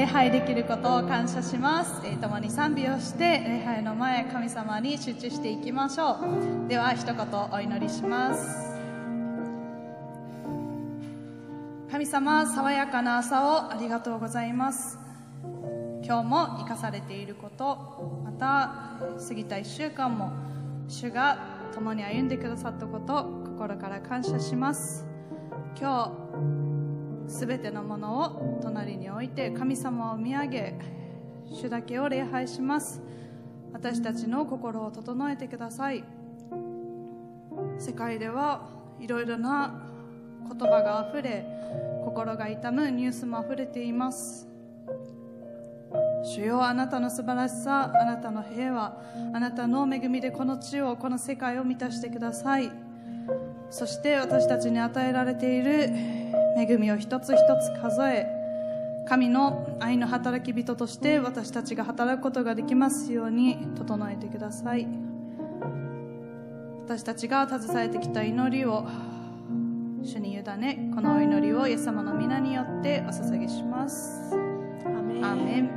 礼拝できることを感謝します。共に賛美をして礼拝の前、神様に集中していきましょう。では一言お祈りします。神様、爽やかな朝をありがとうございます。今日も生かされていること、また過ぎた1週間も主が共に歩んでくださったこと、心から感謝します。今日すべてのものを隣に置いて神様を見上げ、主だけを礼拝します。私たちの心を整えてください。世界ではいろいろな言葉があふれ、心が痛むニュースもあふれています。主よ、あなたの素晴らしさ、あなたの平和、あなたの恵みでこの地を、この世界を満たしてください。そして私たちに与えられている恵みを一つ一つ数え、神の愛の働き人として私たちが働くことができますように整えてください。私たちが携えてきた祈りを主に委ね、このお祈りをイエス様の皆によってお捧げします。アーメン。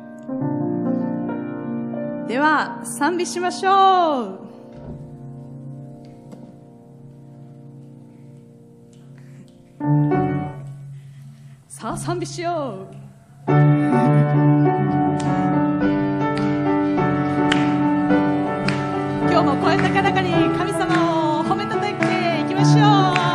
では賛美しましょう。さあ賛美しよう。今日も声高らかに神様を褒めたたえていきましょう。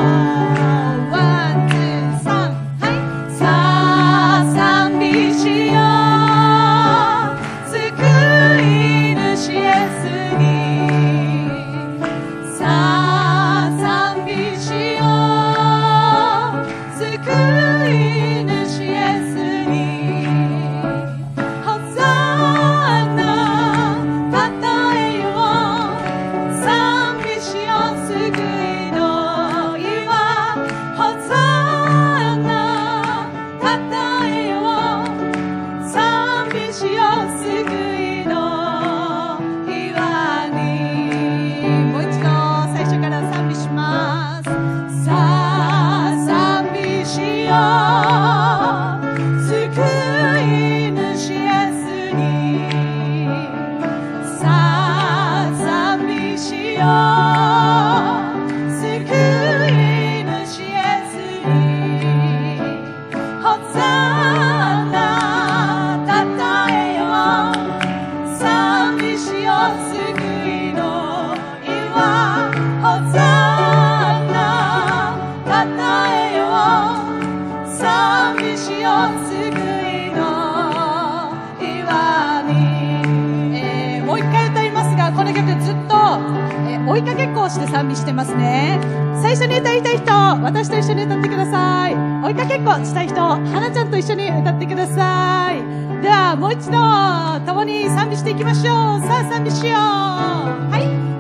追いかけっこをして賛美してますね。最初に歌いたい人、私と一緒に歌ってください。追いかけっこしたい人、花ちゃんと一緒に歌ってください。ではもう一度共に賛美していきましょう。さあ賛美しよう。はい、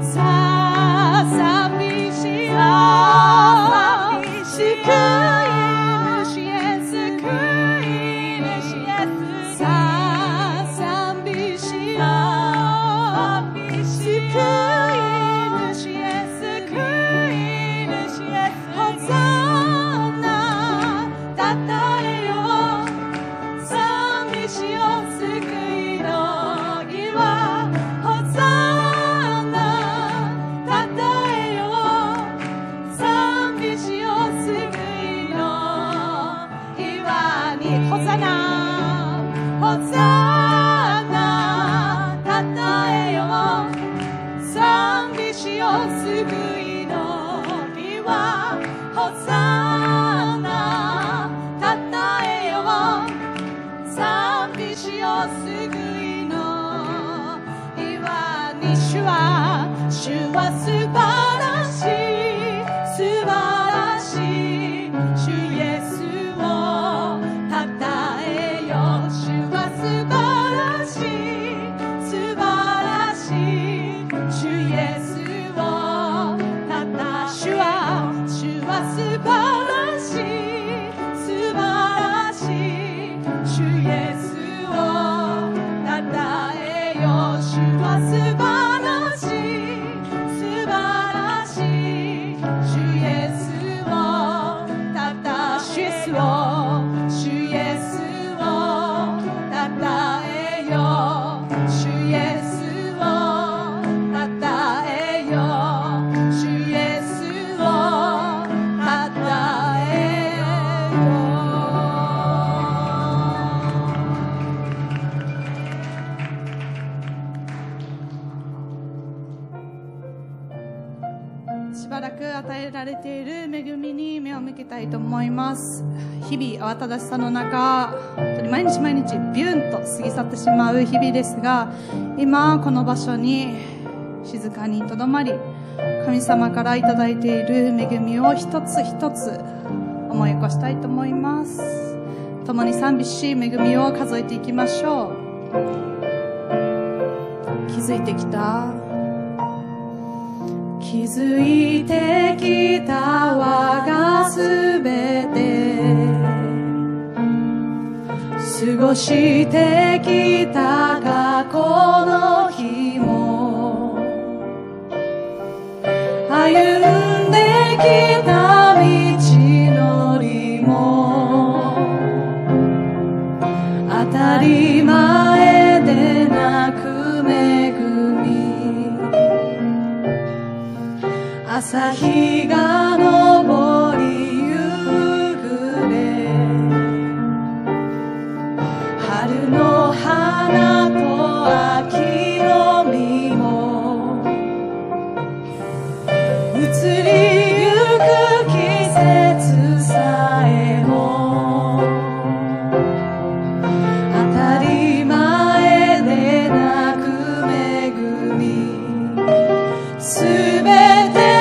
さあ賛美しよう。救い主へ、救い主へ。さあ賛美しよう。救い主は素晴らしい、素晴らしい。主イエスをたたえよ。主は素晴らしい、素晴らしい。主イエスをたたえ。主は素晴らしい、素晴らしい。主イエスをたたえよ。主は素晴らしい、素晴与えられている恵みに目を向けたいと思います。日々慌ただしさの中、本当に毎日毎日ビューンと過ぎ去ってしまう日々ですが、今この場所に静かにとどまり、神様からいただいている恵みを一つ一つ思い起こしたいと思います。共に賛美し、恵みを数えていきましょう。気づいてきた、気づいてきた我がすべて、過ごしてきた過去の日も、歩んできた道のりも、当たり前でなく恵み、朝日が昇り夕暮れ、春の花と秋の実も、移りゆく季節さえも、当たり前でなく恵み、すべて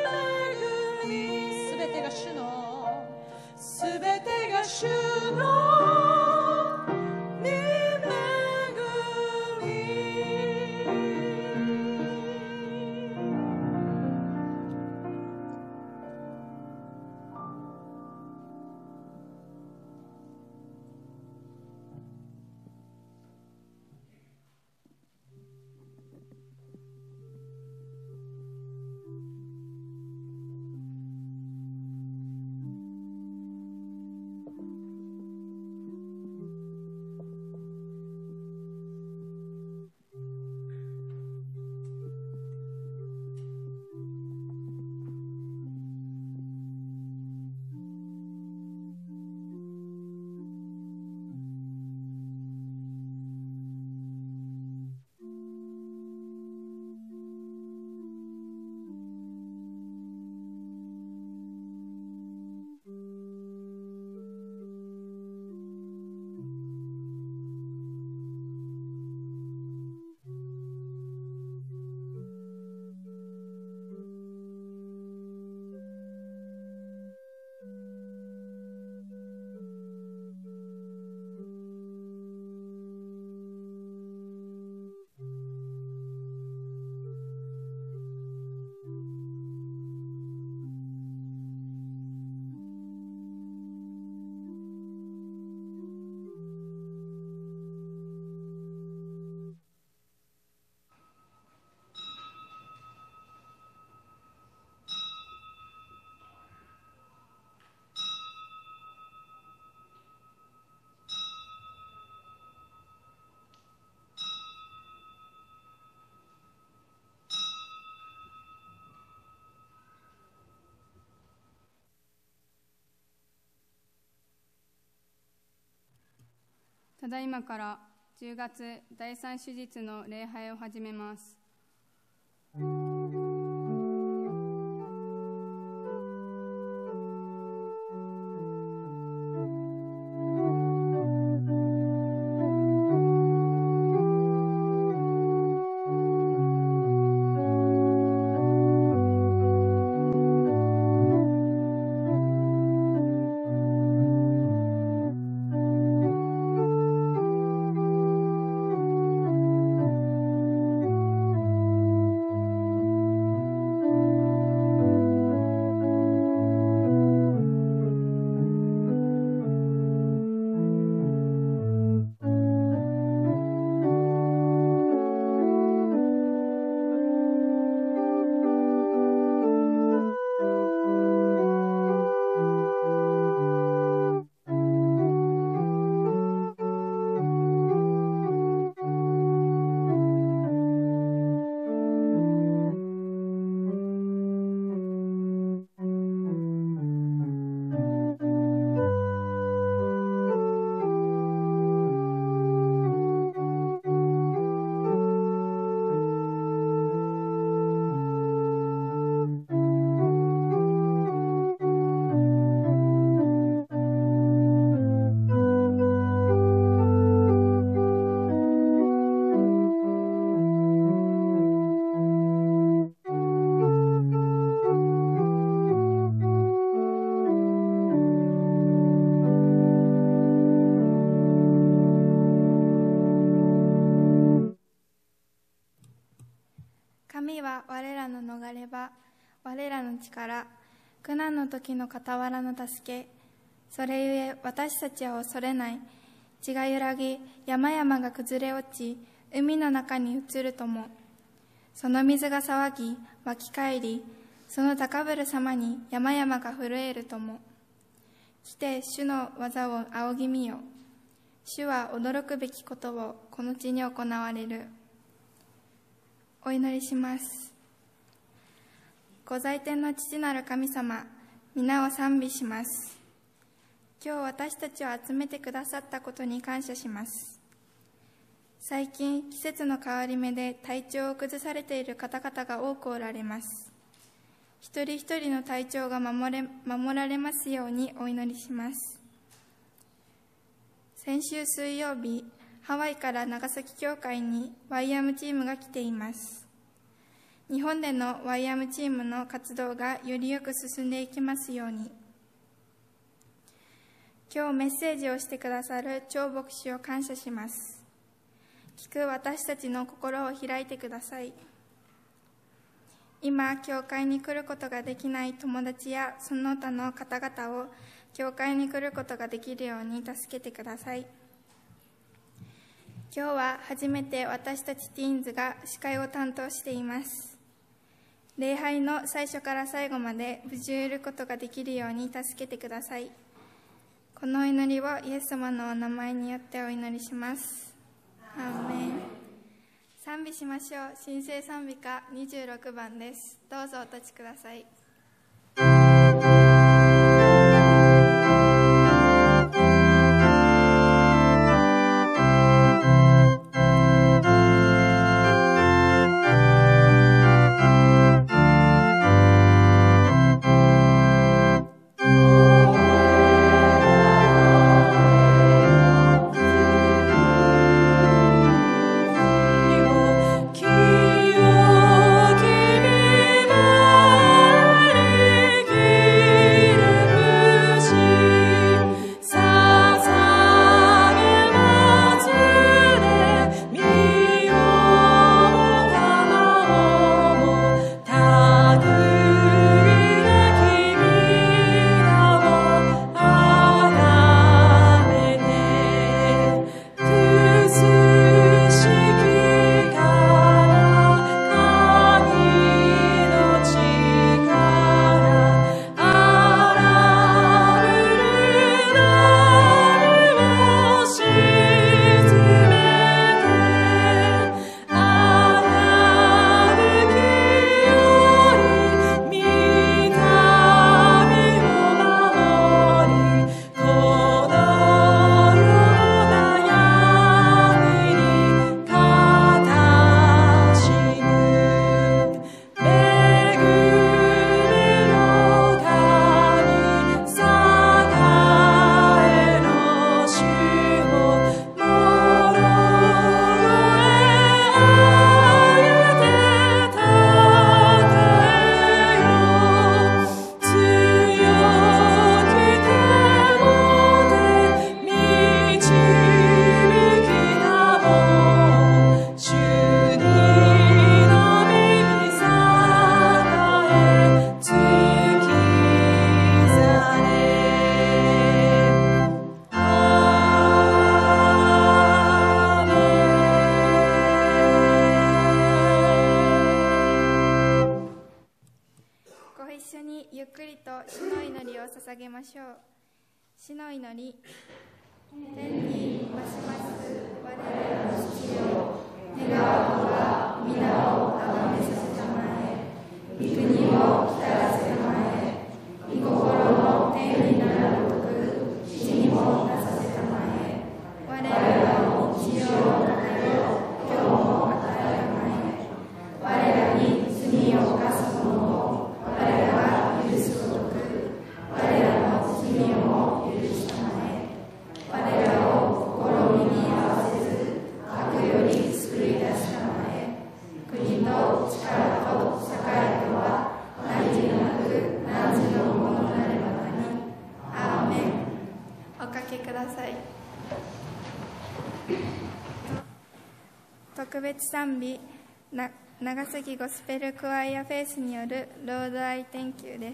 主のただいまから10月第3手術の礼拝を始めます。 神は我らの逃れ場、我らの力、苦難の時の傍らの助け。それゆえ私たちは恐れない。地が揺らぎ、山々が崩れ落ち、海の中に移るとも。その水が騒ぎ、湧き返り、その高ぶる様に山々が震えるとも。来て主の技を仰ぎ見よ。主は驚くべきことをこの地に行われる。お祈りします。ご在天の父なる神様、皆を賛美します。今日私たちを集めてくださったことに感謝します。最近、季節の変わり目で体調を崩されている方々が多くおられます。一人一人の体調が守られますようにお祈りします。先週水曜日、ハワイから長崎教会にワイヤムチームが来ています。日本でのワイヤムチームの活動がよりよく進んでいきますように。今日メッセージをしてくださる張牧師を感謝します。聞く私たちの心を開いてください。今、教会に来ることができない友達やその他の方々を教会に来ることができるように助けてください。今日は初めて私たちティーンズが司会を担当しています。礼拝の最初から最後まで無事を得ることができるように助けてください。この祈りをイエス様のお名前によってお祈りします。アーメン。賛美しましょう。新生賛美歌26番です。どうぞお立ちください。 記憶にゆっくりと主の祈りを捧げましょう。主の祈り。天にまします我らの父よ、願わくは皆をあがめさせたまえ。御国を来たらせたまえ。御心の天になるごとく地にもなさせたまえ。我らの日常の糧を今日も与えたまえ。我らに罪を犯す者を我らが許すごとく我らの罪をも許したまえ。我らを試みに合わせず悪より救い出したまえ。国と力と栄とは何時なく何時のものなればなり。アーメン。おかけください。特別賛美長崎ゴスペルクワイアフェイスによるロードアイテンキューです。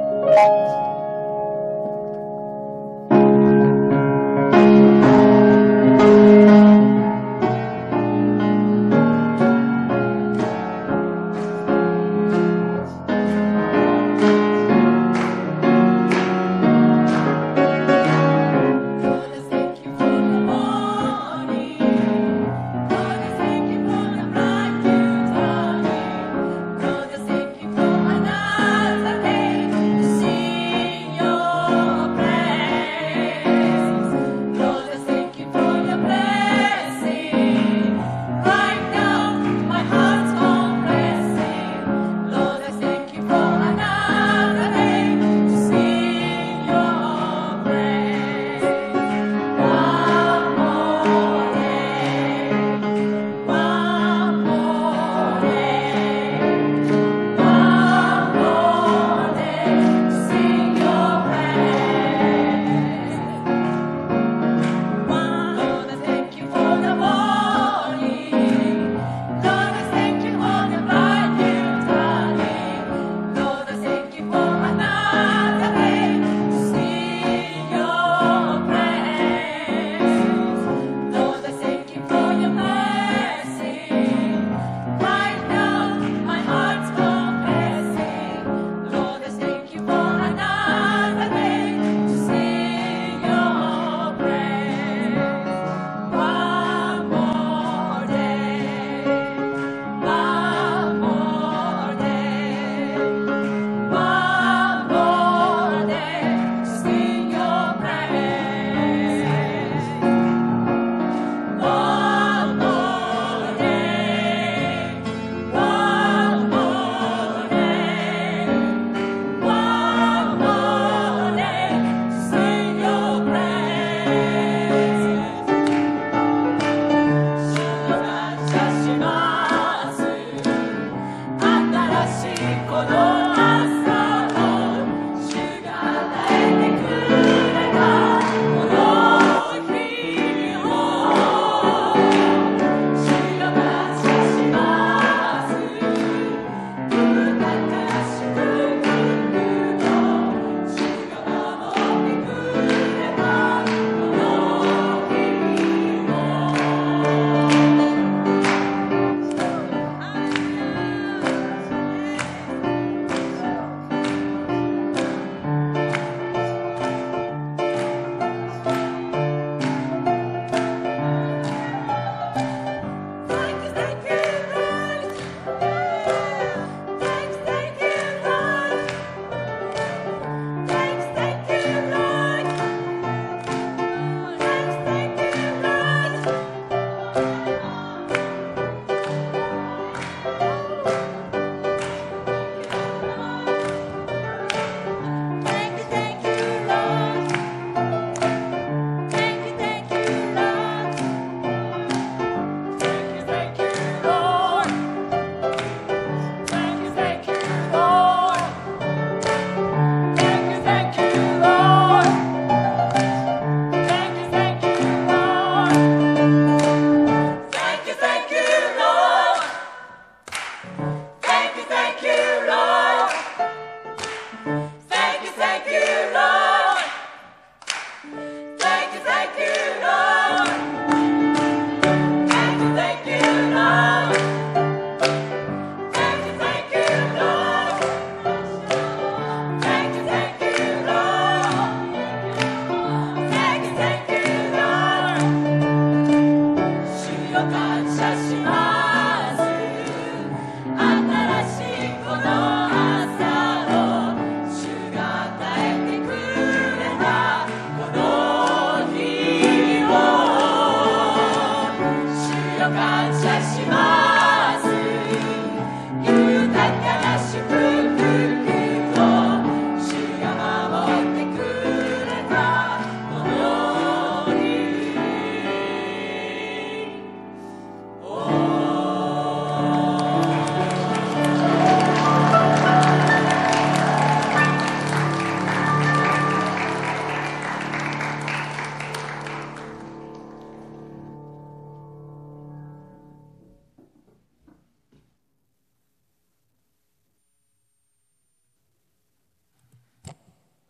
「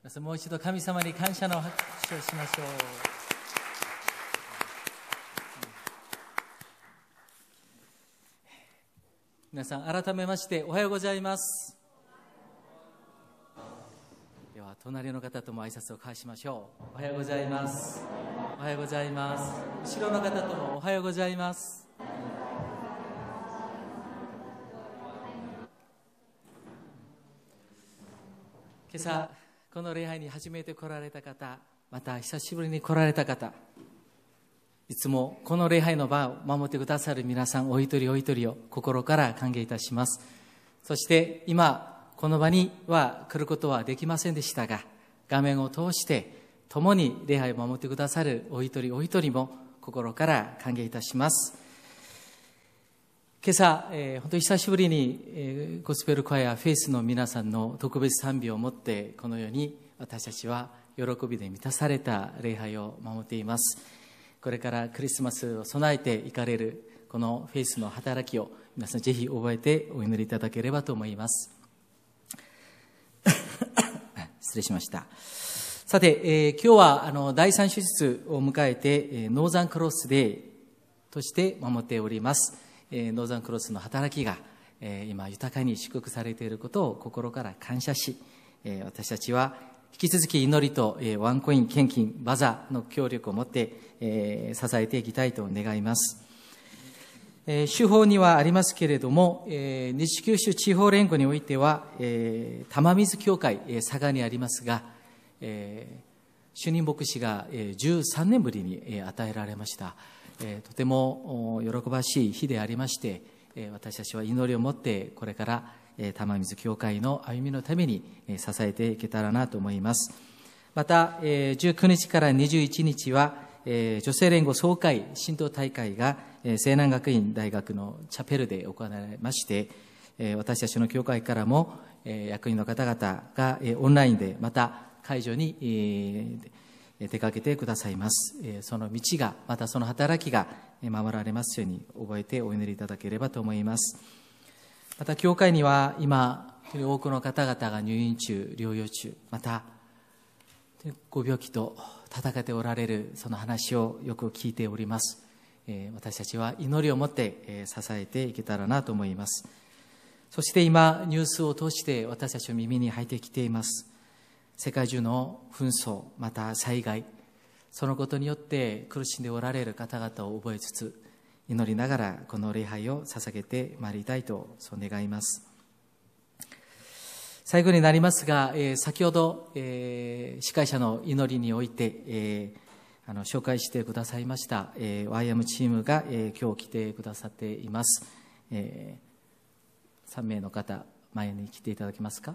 もう一度神様に感謝の拍手をしましょう。皆さん改めましておはようございます。では隣の方とも挨拶を交わしましょう。おはようございます。おはようございます。後ろの方ともおはようございます。今朝この礼拝に初めて来られた方、また久しぶりに来られた方、いつもこの礼拝の場を守ってくださる皆さんお一人お一人を心から歓迎いたします。そして今この場には来ることはできませんでしたが、画面を通して共に礼拝を守ってくださるお一人お一人も心から歓迎いたします。今朝、本当に久しぶりに、ゴスペルコアやフェイスの皆さんの特別賛美をもってこのように私たちは喜びで満たされた礼拝を守っています。これからクリスマスを備えていかれるこのフェイスの働きを皆さんぜひ覚えてお祈りいただければと思います。失礼しました。さて、今日は第3手術を迎えて、ノーザンクロスデーとして守っております。ノーザンクロスの働きが、今豊かに祝福されていることを心から感謝し、私たちは引き続き祈りと、ワンコイン献金バザーの協力を持って、支えていきたいと願います。手法にはありますけれども、西九州地方連合においては、玉水教会、佐賀にありますが、主任牧師が13年ぶりに与えられました。とても喜ばしい日でありまして、私たちは祈りを持ってこれから玉水教会の歩みのために支えていけたらなと思います。また19日から21日は女性連合総会神道大会が西南学院大学のチャペルで行われまして、私たちの教会からも役員の方々がオンラインでまた会場に出かけてくださいます。その道がまたその働きが守られますように覚えてお祈りいただければと思います。また教会には今多くの方々が入院中療養中、またご病気と戦っておられるその話をよく聞いております。私たちは祈りを持って支えていけたらなと思います。そして今ニュースを通して私たちの耳に入ってきています。世界中の紛争、また災害、そのことによって苦しんでおられる方々を覚えつつ、祈りながらこの礼拝を捧げてまいりたいとそう願います。最後になりますが、先ほど、司会者の祈りにおいて、紹介してくださいました、YM チームが、今日来てくださっています。3名の方、前に来ていただけますか。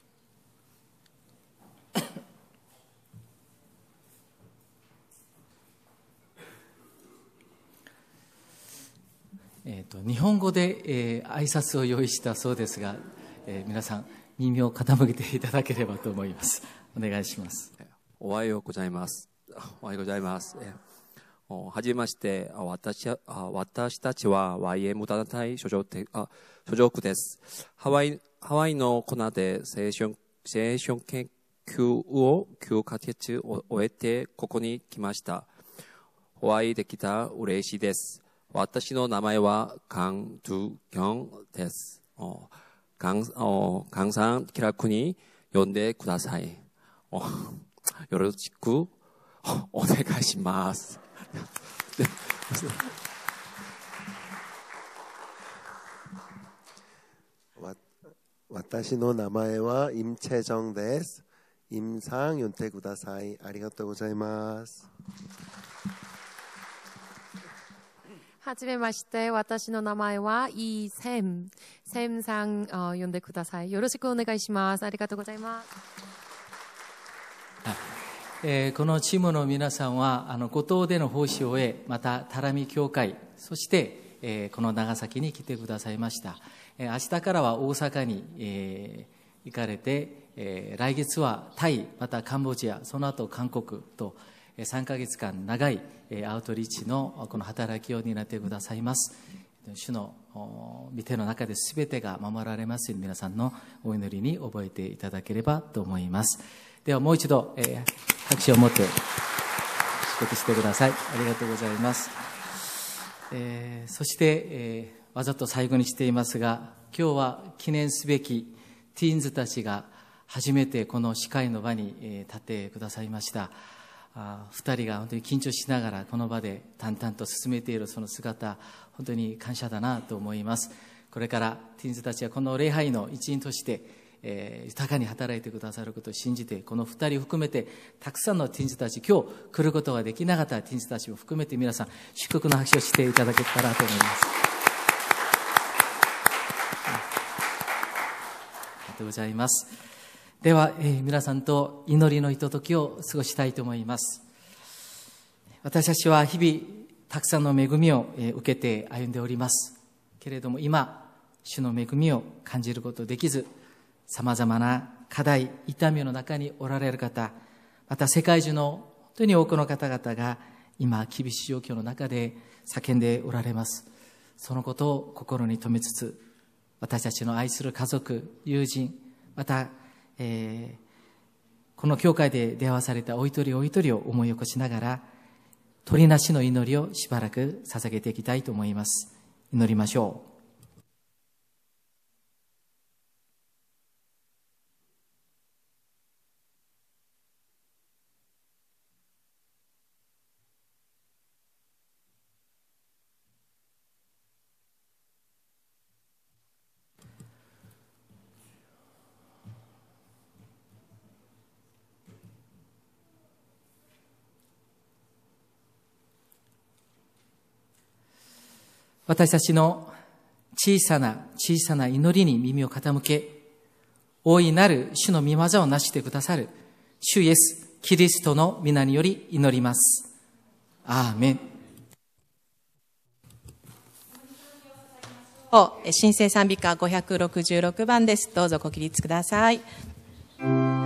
日本語で、挨拶を用意したそうですが、皆さん耳を傾けていただければと思います。お願いします。 おはようございます。おはようございます。はじめまして、私たちは YM 団体所属です。ハワイのコナで聖書研究を9ヶ月を終えてここに来ました。お会いできた嬉しいです。私の名前はカン・ドゥ・ギョンです。カンさん、気楽に呼んでください。よろしくお願いします。 私の名前はイムチェジョンです。イムさん呼んでください。ありがとうございます。 はじめまして、私の名前はイセムさん、呼んでください。よろしくお願いします。ありがとうございます。 このチームの皆さんは五島での奉仕を終え、またタラミ教会、そして、この長崎に来てくださいました。明日からは大阪に、行かれて、来月はタイ、またカンボジア、その後韓国と3ヶ月間長いアウトリーチのこの働きを担ってくださいます。主の御手の中で全てが守られますように皆さんのお祈りに覚えていただければと思います。 ではもう一度、拍手を持って祝福してください。ありがとうございます。そして、わざと最後にしていますが、今日は記念すべきティーンズたちが初めてこの司会の場に立ってくださいました。2人が本当に緊張しながらこの場で淡々と進めているその姿、本当に感謝だなと思います。これからティーンズたちはこの礼拝の一員として、豊かに働いてくださることを信じて、この2人を含めてたくさんのティーンズたち、今日来ることができなかったティーンズたちも含めて皆さん祝福の拍手をしていただけたらと思います。ありがとうございます。では、皆さんと祈りのひとときを過ごしたいと思います。私たちは日々たくさんの恵みを受けて歩んでおりますけれども、今主の恵みを感じることできず、さまざまな課題、痛みの中におられる方、また世界中の本当に多くの方々が今厳しい状況の中で叫んでおられます。そのことを心に留めつつ、私たちの愛する家族、友人、またこの教会で出会わされたお一人お一人を思い起こしながら、鳥なしの祈りをしばらく捧げていきたいと思います。祈りましょう。私たちの小さな祈りに耳を傾け、大いなる主の御業をなしてくださる主イエスキリストの皆により祈ります。アーメン。 新生賛美歌566番です。どうぞご起立ください。毎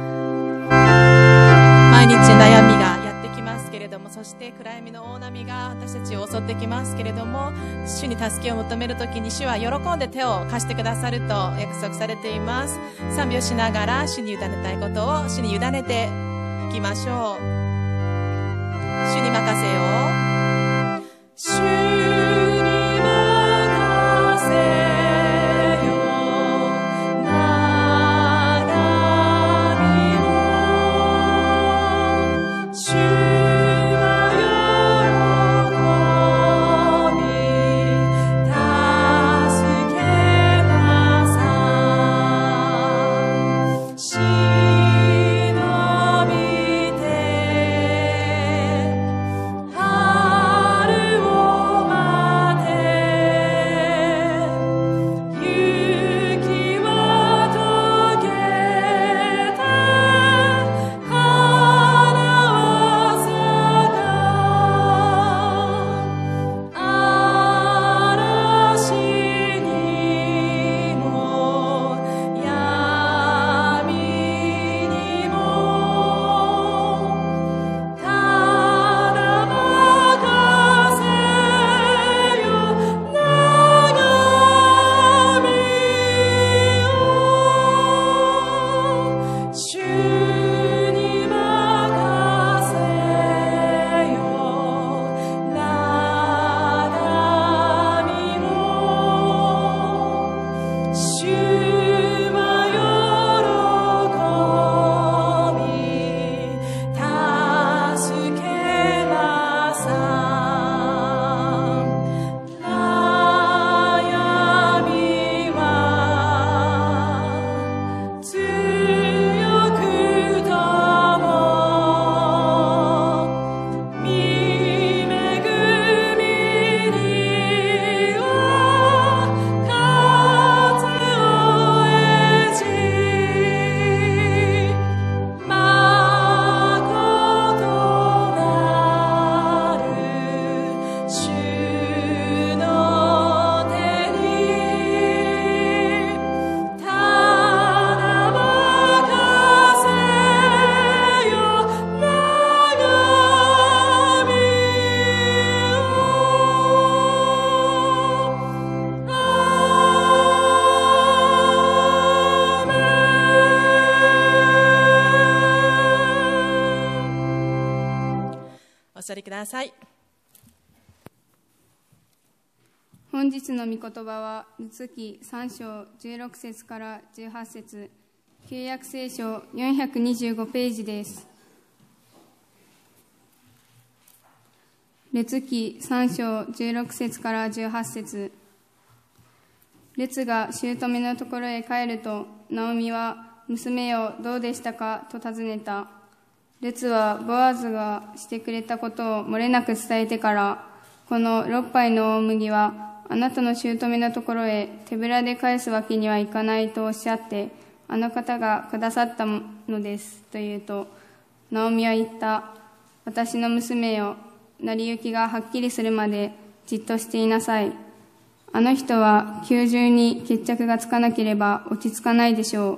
日悩みがやってきますけれども、そして暗闇の大波が私たちを襲ってきますけれども、主に助けを求めるときに主は喜んで手を貸してくださると約束されています。賛美をしながら主に委ねたいことを主に委ねていきましょう。主に任せよう。主春をお座りください。 本日の御言葉は、ルツ記3章16節から18節、旧約聖書425ページです。ルツ記3章16節から18節。ルツが姑のところへ帰ると、ナオミは、娘よ、どうでしたかと尋ねた。ルツはボアズがしてくれたことを漏れなく伝えてから、この6杯の大麦は、あなたの姑のところへ手ぶらで返すわけにはいかないとおっしゃって、あの方がくださったのですと言うと、ナオミは言った。私の娘よ、成り行きがはっきりするまでじっとしていなさい。あの人は宮中に決着がつかなければ落ち着かないでしょう。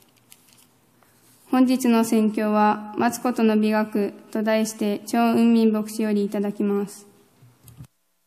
本日の宣教は、待つことの美学と題して、張雲民牧師よりいただきます。